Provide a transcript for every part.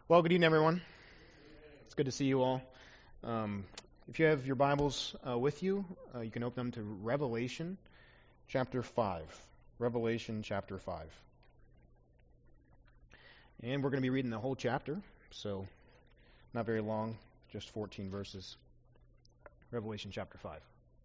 Well, good evening, everyone. It's good to see you all. If you have your Bibles with you, you can open them to Revelation chapter 5. Revelation chapter 5. And we're going to be reading the whole chapter, so not very long, just 14 verses. Revelation chapter 5.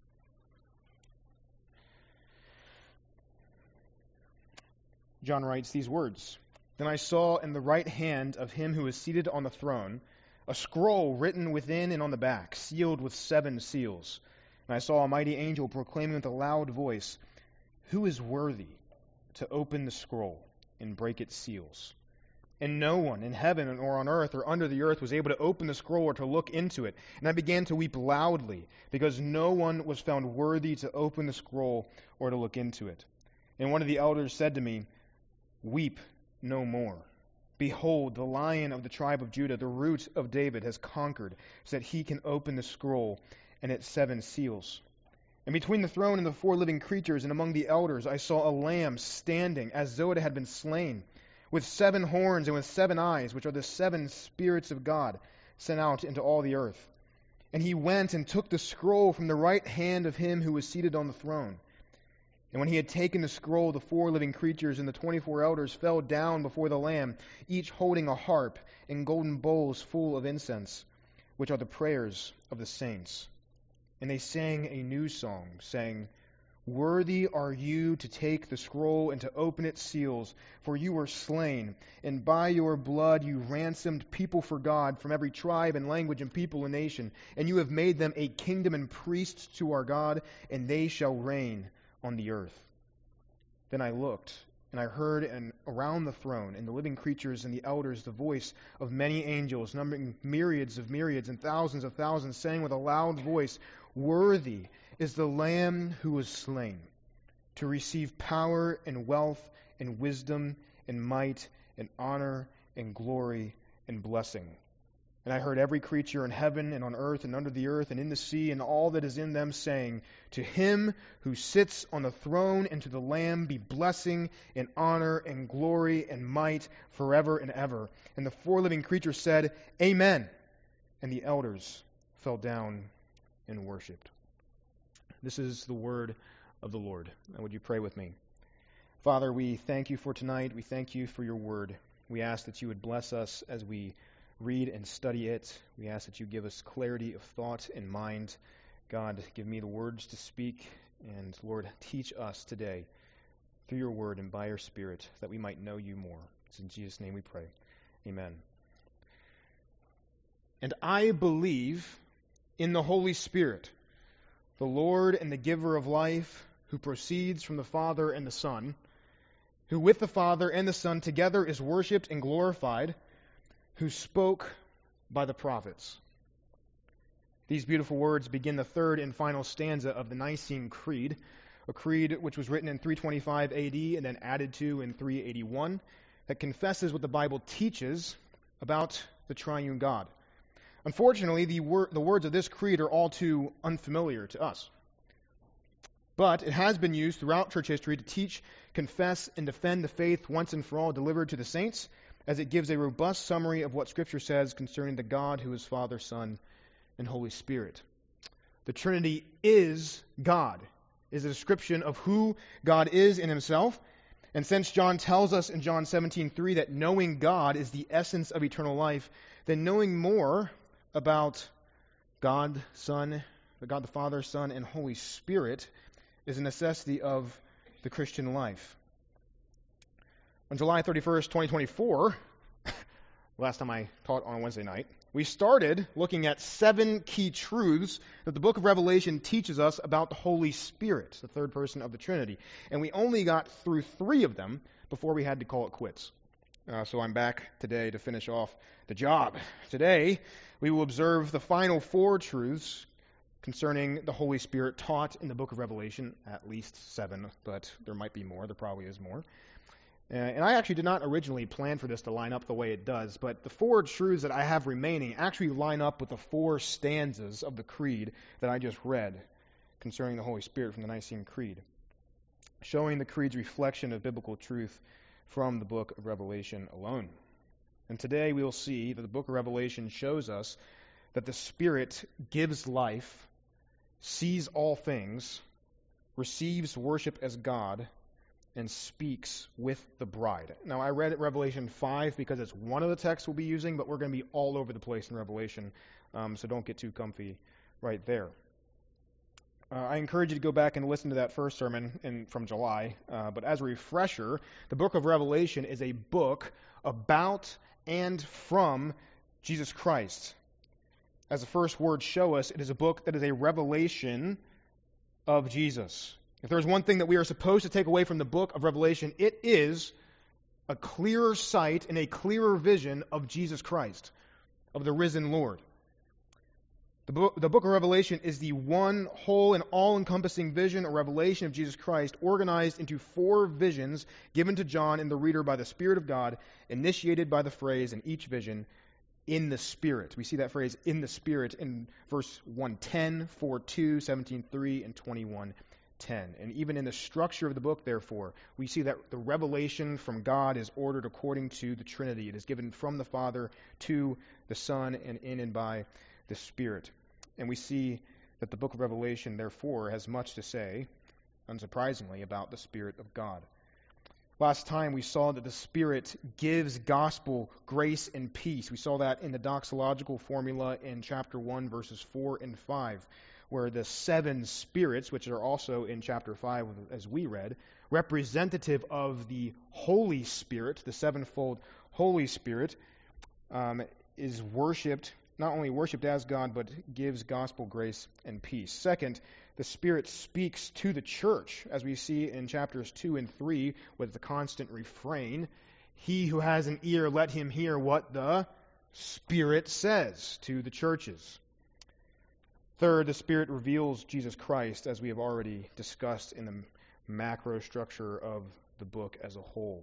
John writes these words: "Then I saw in the right hand of him who is seated on the throne a scroll written within and on the back, sealed with 7 seals. And I saw a mighty angel proclaiming with a loud voice, 'Who is worthy to open the scroll and break its seals?' And no one in heaven or on earth or under the earth was able to open the scroll or to look into it. And I began to weep loudly, because no one was found worthy to open the scroll or to look into it. And one of the elders said to me, 'Weep no more. Behold, the Lion of the tribe of Judah, the Root of David, has conquered, so that he can open the scroll and its 7 seals.' And between the throne and the 4 living creatures and among the elders I saw a lamb standing as though it had been slain, with 7 horns and with 7 eyes, which are the 7 spirits of God sent out into all the earth. And he went and took the scroll from the right hand of him who was seated on the throne. And when he had taken the scroll, the 4 living creatures and the 24 elders fell down before the Lamb, each holding a harp and golden bowls full of incense, which are the prayers of the saints. And they sang a new song, saying, 'Worthy are you to take the scroll and to open its seals, for you were slain, and by your blood you ransomed people for God from every tribe and language and people and nation, and you have made them a kingdom and priests to our God, and they shall reign on the earth.' Then I looked, and I heard around the throne and the living creatures and the elders the voice of many angels, numbering myriads of myriads and thousands of thousands, saying with a loud voice, 'Worthy is the Lamb who was slain, to receive power and wealth and wisdom and might and honor and glory and blessing.' And I heard every creature in heaven and on earth and under the earth and in the sea and all that is in them saying, 'To him who sits on the throne and to the Lamb be blessing and honor and glory and might forever and ever.' And the 4 living creatures said, 'Amen.' And the elders fell down and worshipped." This is the word of the Lord. And would you pray with me? Father, we thank you for tonight. We thank you for your word. We ask that you would bless us as we read and study it. We ask that you give us clarity of thought and mind. God, give me the words to speak, and Lord, teach us today through your word and by your Spirit that we might know you more. It's in Jesus' name we pray. Amen. "And I believe in the Holy Spirit, the Lord and the giver of life, who proceeds from the Father and the Son, who with the Father and the Son together is worshipped and glorified, who spoke by the prophets." These beautiful words begin the 3rd and final stanza of the Nicene Creed, a creed which was written in 325 AD and then added to in 381, that confesses what the Bible teaches about the triune God. Unfortunately, the words of this creed are all too unfamiliar to us. But it has been used throughout church history to teach, confess, and defend the faith once and for all delivered to the saints, as it gives a robust summary of what Scripture says concerning the God who is Father, Son, and Holy Spirit. The Trinity is God, is a description of who God is in himself. And since John tells us in John 17:3 that knowing God is the essence of eternal life, then knowing more about God the Father, Son, and Holy Spirit is a necessity of the Christian life. On July 31st, 2024, last time I taught on a Wednesday night, we started looking at 7 key truths that the book of Revelation teaches us about the Holy Spirit, the 3rd person of the Trinity. And we only got through 3 of them before we had to call it quits. So I'm back today to finish off the job. Today, we will observe the final 4 truths concerning the Holy Spirit taught in the book of Revelation, at least 7, but there might be more. There probably is more. And I actually did not originally plan for this to line up the way it does, but the 4 truths that I have remaining actually line up with the 4 stanzas of the creed that I just read concerning the Holy Spirit from the Nicene Creed, showing the creed's reflection of biblical truth from the book of Revelation alone. And today we will see that the book of Revelation shows us that the Spirit gives life, sees all things, receives worship as God, and speaks with the bride. Now, I read Revelation 5 because it's one of the texts we'll be using, but we're going to be all over the place in Revelation, so don't get too comfy right there. I encourage you to go back and listen to that first sermon from July, but as a refresher, the book of Revelation is a book about and from Jesus Christ. As the first words show us, it is a book that is a revelation of Jesus. If there's one thing that we are supposed to take away from the book of Revelation, it is a clearer sight and a clearer vision of Jesus Christ, of the risen Lord. The book of Revelation is the one whole and all-encompassing vision or revelation of Jesus Christ, organized into 4 visions given to John and the reader by the Spirit of God, initiated by the phrase in each vision, "in the Spirit." We see that phrase, "in the Spirit," in verse 1:10, 4:2, 17:3, and 21:10. And even in the structure of the book, therefore, we see that the revelation from God is ordered according to the Trinity. It is given from the Father to the Son and in and by the Spirit. And we see that the book of Revelation, therefore, has much to say, unsurprisingly, about the Spirit of God. Last time we saw that the Spirit gives gospel grace and peace. We saw that in the doxological formula in chapter 1, verses 4 and 5, where the 7 spirits, which are also in chapter 5, as we read, representative of the Holy Spirit, the sevenfold Holy Spirit, is worshipped, not only worshipped as God, but gives gospel grace and peace. Second, the Spirit speaks to the church, as we see in chapters 2 and 3, with the constant refrain, "He who has an ear, let him hear what the Spirit says to the churches." Third, the Spirit reveals Jesus Christ, as we have already discussed in the macro structure of the book as a whole.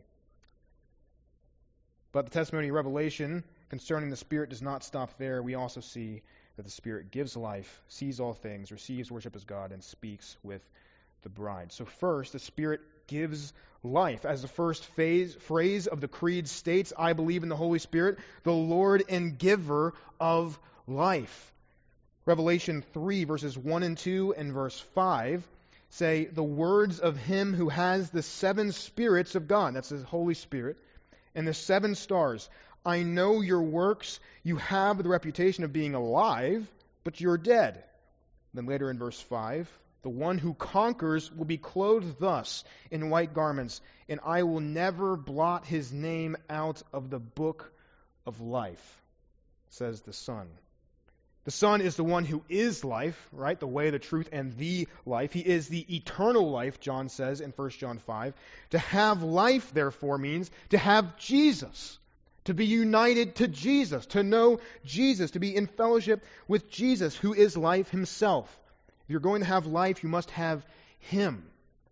But the testimony of Revelation concerning the Spirit does not stop there. We also see that the Spirit gives life, sees all things, receives worship as God, and speaks with the bride. So first, the Spirit gives life. As the first phrase of the Creed states, "I believe in the Holy Spirit, the Lord and giver of life." Revelation 3, verses 1 and 2, and verse 5 say, "The words of him who has the 7 spirits of God," that's the Holy Spirit, "and the 7 stars. I know your works. You have the reputation of being alive, but you're dead." Then later in verse 5, "The one who conquers will be clothed thus in white garments, and I will never blot his name out of the book of life," says the Son. The Son is the one who is life, right? The way, the truth, and the life. He is the eternal life, John says in 1 John 5. To have life, therefore, means to have Jesus, to be united to Jesus, to know Jesus, to be in fellowship with Jesus, who is life himself. If you're going to have life, you must have him.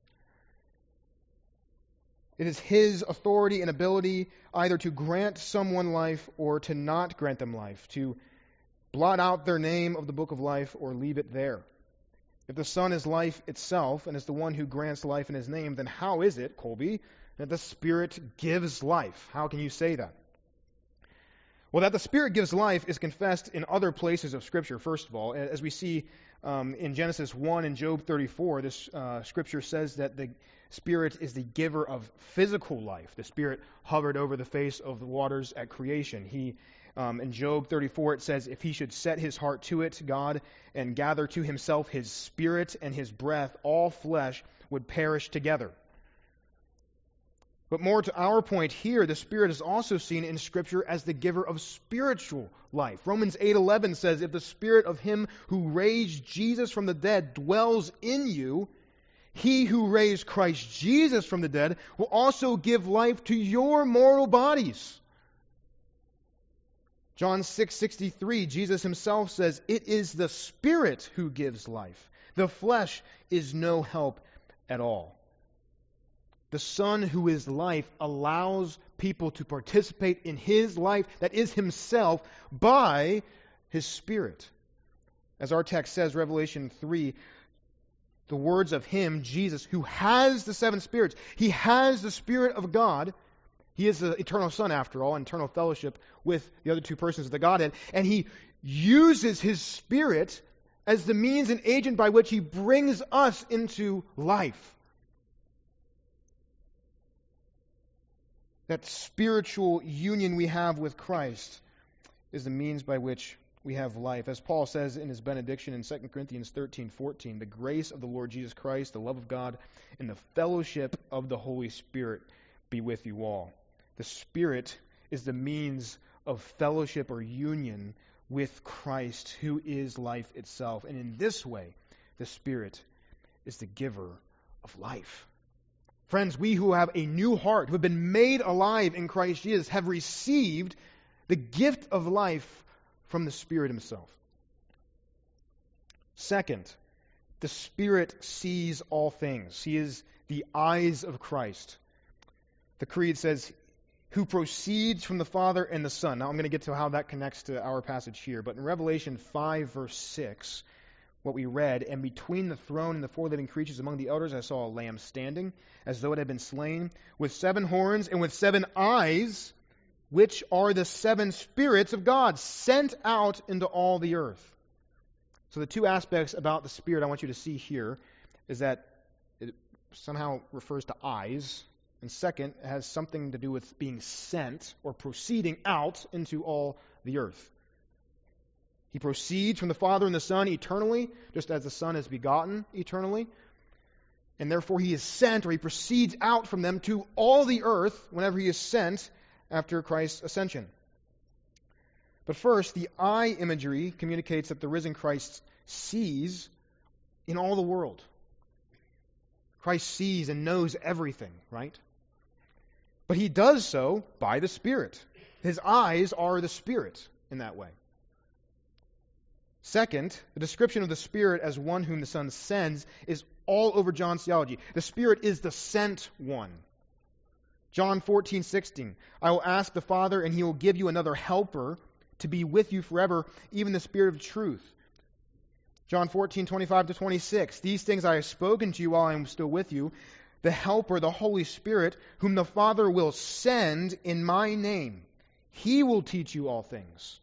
It is his authority and ability either to grant someone life or to not grant them life, to blot out their name of the book of life or leave it there. If the Son is life itself and is the one who grants life in his name, then how is it, Colby, that the Spirit gives life? How can you say that? Well, that the Spirit gives life is confessed in other places of Scripture, first of all. As we see in Genesis 1 and Job 34, this Scripture says that the Spirit is the giver of physical life. The Spirit hovered over the face of the waters at creation. In Job 34, it says, if he should set his heart to it, God, and gather to himself his spirit and his breath, all flesh would perish together. But more to our point here, the Spirit is also seen in Scripture as the giver of spiritual life. Romans 8:11 says, if the Spirit of him who raised Jesus from the dead dwells in you, he who raised Christ Jesus from the dead will also give life to your mortal bodies. John 6:63, Jesus himself says, it is the Spirit who gives life. The flesh is no help at all. The Son who is life allows people to participate in his life that is himself by his Spirit. As our text says, Revelation 3, the words of him, Jesus, who has the 7 spirits, he has the Spirit of God, He is the eternal Son, after all, eternal fellowship with the other two persons of the Godhead. And he uses his Spirit as the means and agent by which he brings us into life. That spiritual union we have with Christ is the means by which we have life. As Paul says in his benediction in 2 Corinthians 13:14, the grace of the Lord Jesus Christ, the love of God, and the fellowship of the Holy Spirit be with you all. The Spirit is the means of fellowship or union with Christ, who is life itself. And in this way, the Spirit is the giver of life. Friends, we who have a new heart, who have been made alive in Christ Jesus, have received the gift of life from the Spirit himself. Second, the Spirit sees all things. He is the eyes of Christ. The Creed says, who proceeds from the Father and the Son. Now I'm going to get to how that connects to our passage here, but in Revelation 5, verse 6, what we read, and between the throne and the four living creatures among the elders I saw a lamb standing, as though it had been slain, with 7 horns and with 7 eyes, which are the 7 spirits of God, sent out into all the earth. So the two aspects about the Spirit I want you to see here is that it somehow refers to eyes, and second, it has something to do with being sent or proceeding out into all the earth. He proceeds from the Father and the Son eternally, just as the Son is begotten eternally. And therefore he is sent, or he proceeds out from them to all the earth whenever he is sent after Christ's ascension. But first, the eye imagery communicates that the risen Christ sees in all the world. Christ sees and knows everything, right? But he does so by the Spirit. His eyes are the Spirit in that way. Second, the description of the Spirit as one whom the Son sends is all over John's theology. The Spirit is the sent one. John 14:16, I will ask the Father, and he will give you another helper to be with you forever, even the Spirit of truth. John 14:25-26, these things I have spoken to you while I am still with you, the helper, the Holy Spirit, whom the Father will send in my name. He will teach you all things.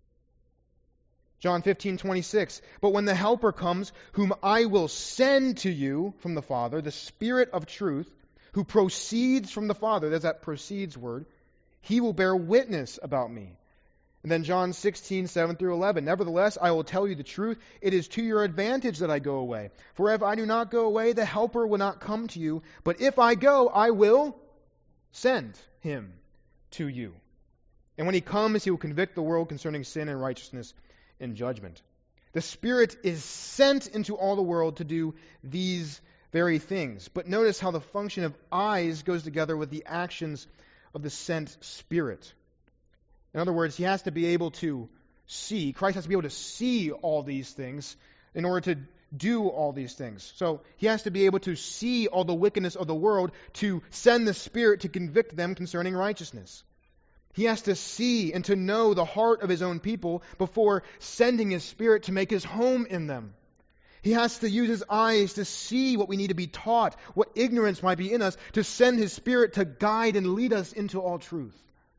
John 15:26, but when the helper comes, whom I will send to you from the Father, the Spirit of truth, who proceeds from the Father, there's that proceeds word, he will bear witness about me. And then John 16:7-11, nevertheless, I will tell you the truth, it is to your advantage that I go away. For if I do not go away, the helper will not come to you, but if I go, I will send him to you. And when he comes, he will convict the world concerning sin and righteousness and judgment. The Spirit is sent into all the world to do these very things. But notice how the function of eyes goes together with the actions of the sent Spirit. In other words, he has to be able to see. Christ has to be able to see all these things in order to do all these things. So he has to be able to see all the wickedness of the world to send the Spirit to convict them concerning righteousness. He has to see and to know the heart of his own people before sending his Spirit to make his home in them. He has to use his eyes to see what we need to be taught, what ignorance might be in us, to send his Spirit to guide and lead us into all truth.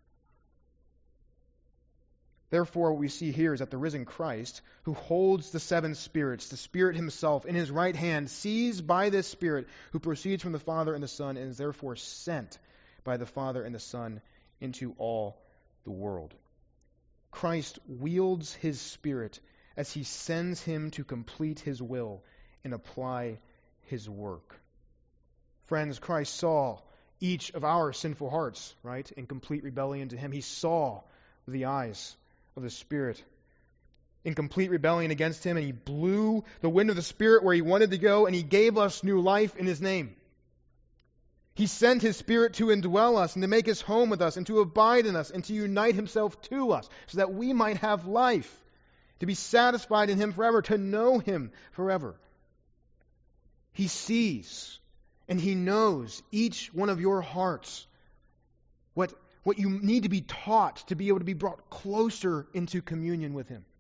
Therefore, what we see here is that the risen Christ, who holds the 7 spirits, the Spirit himself in his right hand, sees by this Spirit who proceeds from the Father and the Son and is therefore sent by the Father and the Son into all the world. Christ wields his Spirit as he sends him to complete his will and apply his work. Friends, Christ saw each of our sinful hearts, right, in complete rebellion to him. He saw with the eyes of the Spirit in complete rebellion against him, and he blew the wind of the Spirit where he wanted to go, and he gave us new life in his name. He sent his Spirit to indwell us and to make his home with us and to abide in us and to unite himself to us so that we might have life, to be satisfied in him forever, to know him forever. He sees and he knows each one of your hearts, what you need to be taught to be able to be brought closer into communion with him.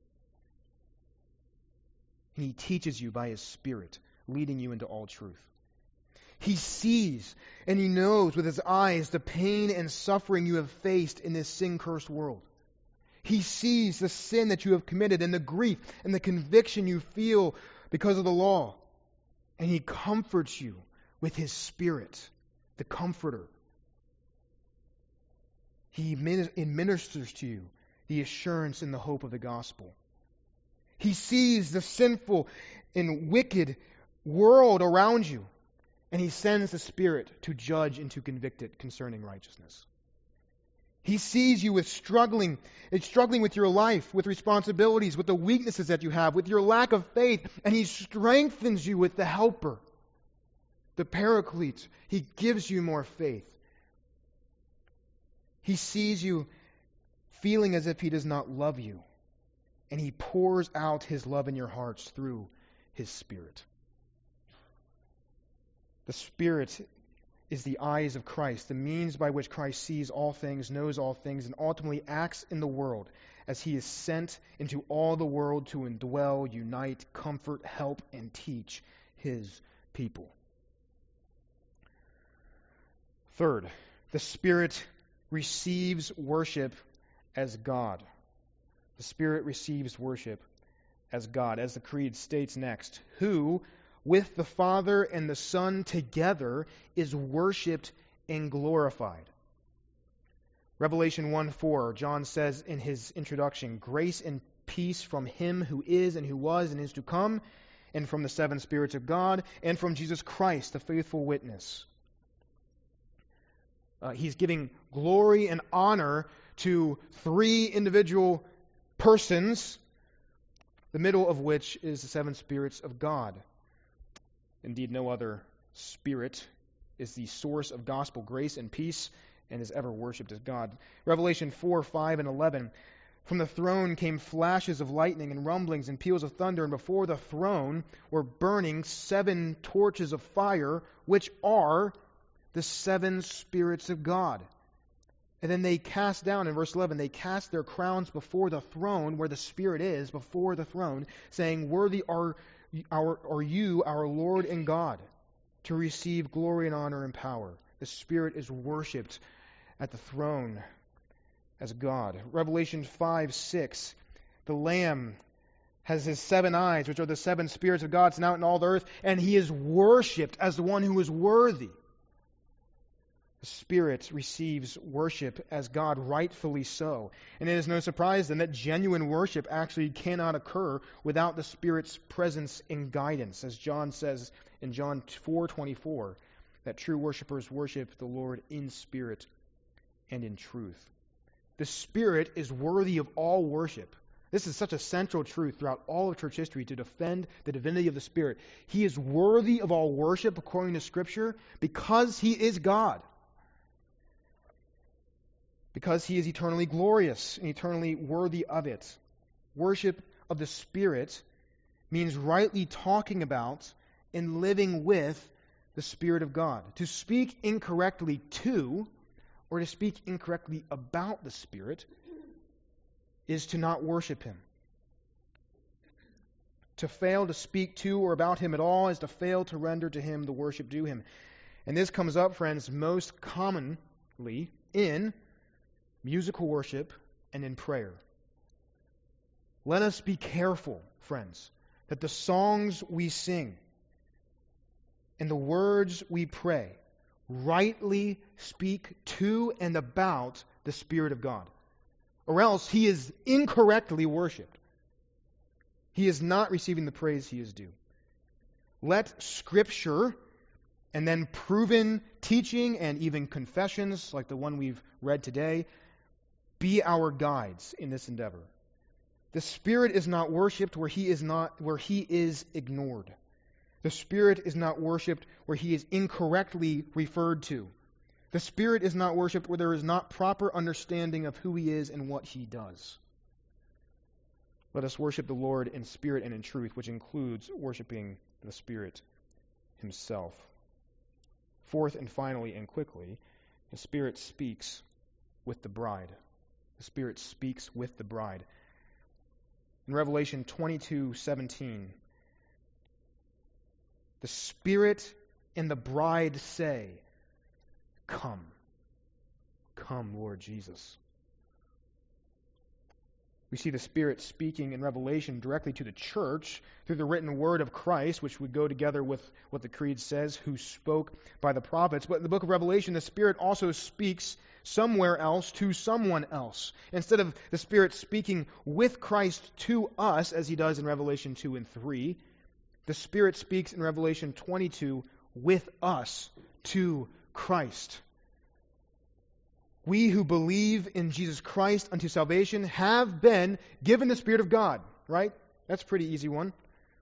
And he teaches you by his Spirit, leading you into all truth. He sees and he knows with his eyes the pain and suffering you have faced in this sin-cursed world. He sees the sin that you have committed and the grief and the conviction you feel because of the law. And he comforts you with his Spirit, the Comforter. He administers to you the assurance and the hope of the gospel. He sees the sinful and wicked world around you, and he sends the Spirit to judge and to convict it concerning righteousness. He sees you with struggling with your life, with responsibilities, with the weaknesses that you have, with your lack of faith, and he strengthens you with the Helper, the Paraclete. He gives you more faith. He sees you feeling as if he does not love you, and he pours out his love in your hearts through his Spirit. The Spirit is the eyes of Christ, the means by which Christ sees all things, knows all things, and ultimately acts in the world as he is sent into all the world to indwell, unite, comfort, help, and teach his people. Third, the Spirit receives worship as God. The Spirit receives worship as God, as the Creed states next, who, with the Father and the Son together, is worshipped and glorified. Revelation 1:4, John says in his introduction, grace and peace from him who is and who was and is to come, and from the seven spirits of God, and from Jesus Christ, the faithful witness. He's giving glory and honor to three individual persons, the middle of which is the seven spirits of God. Indeed, no other spirit is the source of gospel grace and peace and is ever worshipped as God. Revelation 4:5 and 11. From the throne came flashes of lightning and rumblings and peals of thunder, and before the throne were burning 7 torches of fire, which are the 7 spirits of God. And then they cast down, in verse 11, they cast their crowns before the throne, where the Spirit is, before the throne, saying, worthy are you, our Lord and God, to receive glory and honor and power. The Spirit is worshipped at the throne as God. Revelation 5:6, the Lamb has his 7 eyes, which are the 7 spirits of God sent out in all the earth, and he is worshipped as the one who is worthy. The Spirit receives worship as God, rightfully so. And it is no surprise then that genuine worship actually cannot occur without the Spirit's presence and guidance. As John says in John 4:24, that true worshipers worship the Lord in spirit and in truth. The Spirit is worthy of all worship. This is such a central truth throughout all of church history, to defend the divinity of the Spirit. He is worthy of all worship according to Scripture because he is God. Because he is eternally glorious and eternally worthy of it. Worship of the Spirit means rightly talking about and living with the Spirit of God. To speak incorrectly to, or to speak incorrectly about the Spirit, is to not worship him. To fail to speak to or about him at all is to fail to render to him the worship due him. And this comes up, friends, most commonly in musical worship and in prayer. Let us be careful, friends, that the songs we sing and the words we pray rightly speak to and about the Spirit of God, or else he is incorrectly worshipped. He is not receiving the praise he is due. Let Scripture and then proven teaching and even confessions, like the one we've read today, be our guides in this endeavor. The Spirit is not worshipped where he is ignored. The Spirit is not worshipped where he is incorrectly referred to. The Spirit is not worshipped where there is not proper understanding of who he is and what he does. Let us worship the Lord in spirit and in truth, which includes worshiping the Spirit himself. Fourth and finally and quickly, the Spirit speaks with the bride. The Spirit speaks with the bride. In Revelation 22:17, the Spirit and the bride say, "Come, come, Lord Jesus." We see the Spirit speaking in Revelation directly to the church through the written word of Christ, which would go together with what the Creed says, who spoke by the prophets. But in the book of Revelation, the Spirit also speaks somewhere else to someone else. Instead of the Spirit speaking with Christ to us, as he does in Revelation 2 and 3, the Spirit speaks in Revelation 22 with us to Christ. We who believe in Jesus Christ unto salvation have been given the Spirit of God, right? That's a pretty easy one.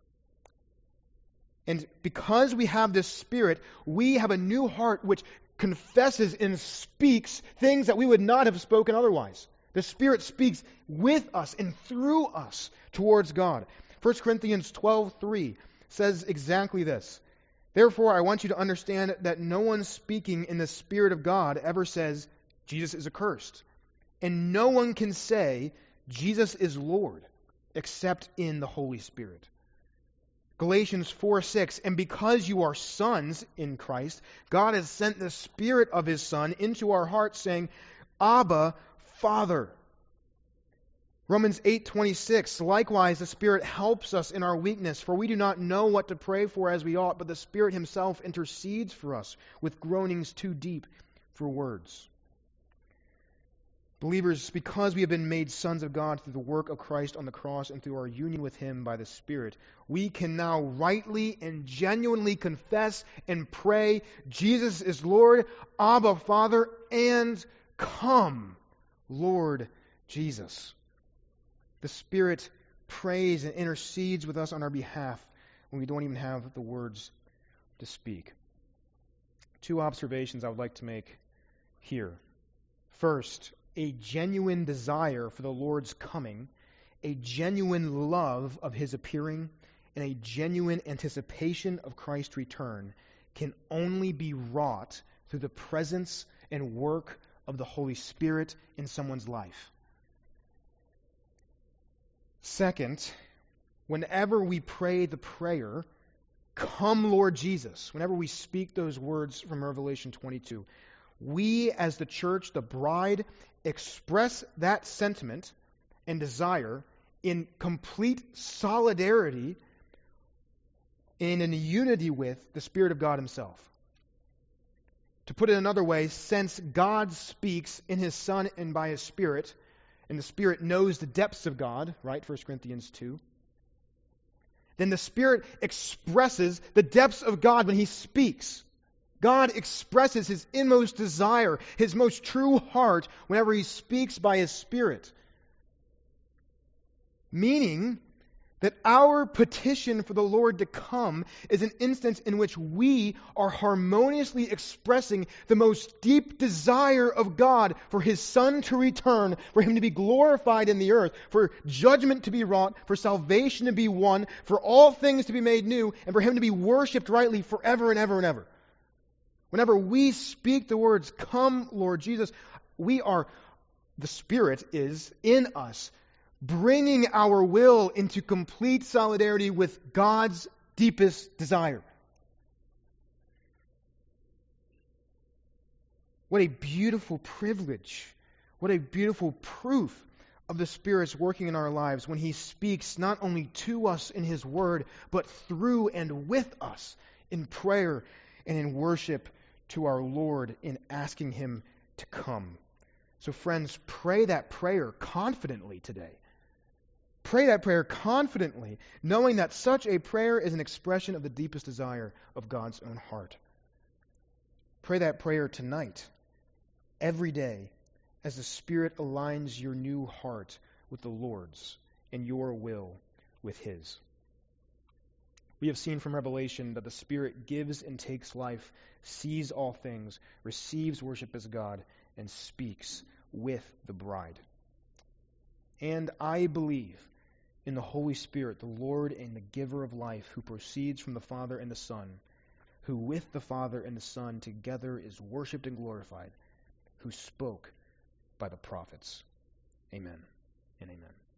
And because we have this Spirit, we have a new heart which confesses and speaks things that we would not have spoken otherwise. The Spirit speaks with us and through us towards God. 1 Corinthians 12:3 says exactly this. Therefore, I want you to understand that no one speaking in the Spirit of God ever says, Jesus is accursed. And no one can say, Jesus is Lord, except in the Holy Spirit. Galatians 4:6, and because you are sons in Christ, God has sent the Spirit of His Son into our hearts, saying, Abba, Father. Romans 8:26, likewise the Spirit helps us in our weakness, for we do not know what to pray for as we ought, but the Spirit Himself intercedes for us with groanings too deep for words. Believers, because we have been made sons of God through the work of Christ on the cross and through our union with Him by the Spirit, we can now rightly and genuinely confess and pray, Jesus is Lord, Abba, Father, and come, Lord Jesus. The Spirit prays and intercedes with us on our behalf when we don't even have the words to speak. Two observations I would like to make here. First, a genuine desire for the Lord's coming, a genuine love of His appearing, and a genuine anticipation of Christ's return can only be wrought through the presence and work of the Holy Spirit in someone's life. Second, whenever we pray the prayer, "Come, Lord Jesus," whenever we speak those words from Revelation 22, we as the church, the bride, express that sentiment and desire in complete solidarity and in unity with the Spirit of God Himself. To put it another way, since God speaks in His Son and by His Spirit, and the Spirit knows the depths of God, right, 1 Corinthians 2, then the Spirit expresses the depths of God when He speaks. God expresses His inmost desire, His most true heart, whenever He speaks by His Spirit. Meaning that our petition for the Lord to come is an instance in which we are harmoniously expressing the most deep desire of God for His Son to return, for Him to be glorified in the earth, for judgment to be wrought, for salvation to be won, for all things to be made new, and for Him to be worshipped rightly forever and ever and ever. Whenever we speak the words, "Come, Lord Jesus," the Spirit is in us, bringing our will into complete solidarity with God's deepest desire. What a beautiful privilege. What a beautiful proof of the Spirit's working in our lives when He speaks not only to us in His Word, but through and with us in prayer and in worship to our Lord in asking Him to come. So friends, pray that prayer confidently today. Pray that prayer confidently, knowing that such a prayer is an expression of the deepest desire of God's own heart. Pray that prayer tonight, every day, as the Spirit aligns your new heart with the Lord's and your will with His. We have seen from Revelation that the Spirit gives and takes life, sees all things, receives worship as God, and speaks with the bride. And I believe in the Holy Spirit, the Lord and the giver of life, who proceeds from the Father and the Son, who with the Father and the Son together is worshipped and glorified, who spoke by the prophets. Amen and amen.